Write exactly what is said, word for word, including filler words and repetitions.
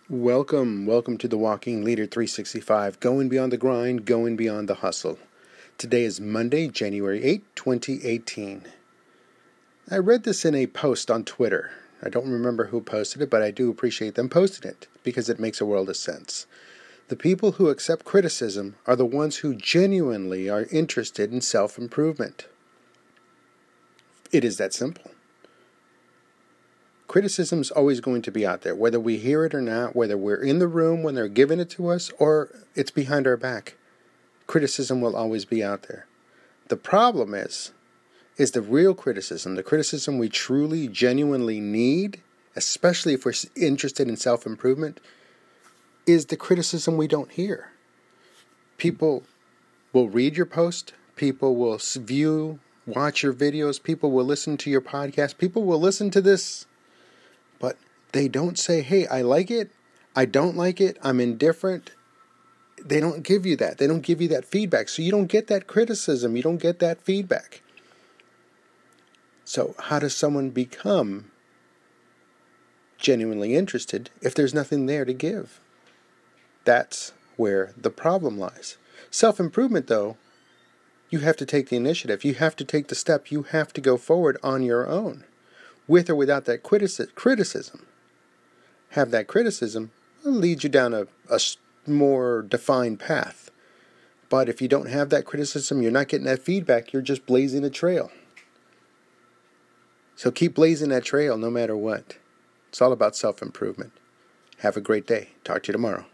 Welcome, welcome to the Walking Leader three sixty-five, going beyond the grind, going beyond the hustle. Today is Monday, January eighth, twenty eighteen. I read this in a post on Twitter. I don't remember who posted it, but I do appreciate them posting it because it makes a world of sense. The people who accept criticism are the ones who genuinely are interested in self-improvement. It is that simple. Criticism is always going to be out there, whether we hear it or not, whether we're in the room when they're giving it to us or it's behind our back. Criticism will always be out there. The problem is, is the real criticism, the criticism we truly, genuinely need, especially if we're interested in self-improvement, is the criticism we don't hear. People will read your post, people will view, watch your videos, people will listen to your podcast, people will listen to this. But they don't say, hey, I like it, I don't like it, I'm indifferent. They don't give you that. They don't give you that feedback. So you don't get that criticism. You don't get that feedback. So how does someone become genuinely interested if there's nothing there to give? That's where the problem lies. Self-improvement, though, you have to take the initiative. You have to take the step. You have to go forward on your own. With or without that criticism. Have that criticism lead you down a, a more defined path. But if you don't have that criticism, you're not getting that feedback, you're just blazing a trail. So keep blazing that trail no matter what. It's all about self-improvement. Have a great day. Talk to you tomorrow.